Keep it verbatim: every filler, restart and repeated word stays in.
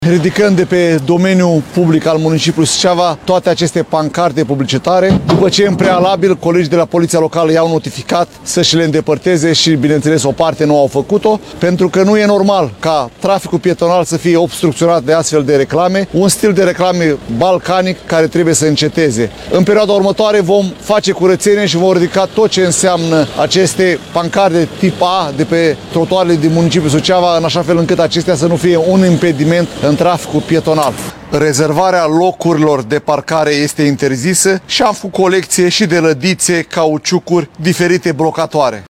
Ridicând de pe domeniul public al municipiului Suceava toate aceste pancarte publicitare, după ce în prealabil colegii de la Poliția Locală i-au notificat să și le îndepărteze și, bineînțeles, o parte nu au făcut-o, pentru că nu e normal ca traficul pietonal să fie obstrucționat de astfel de reclame, un stil de reclame balcanic care trebuie să înceteze. În perioada următoare vom face curățenie și vom ridica tot ce înseamnă aceste pancarte tip A de pe trotuarele din municipiul Suceava, în așa fel încât acestea să nu fie un impediment în traficul pietonal. Rezervarea locurilor de parcare este interzisă și am făcut colecție și de lădițe, cauciucuri, diferite blocatoare.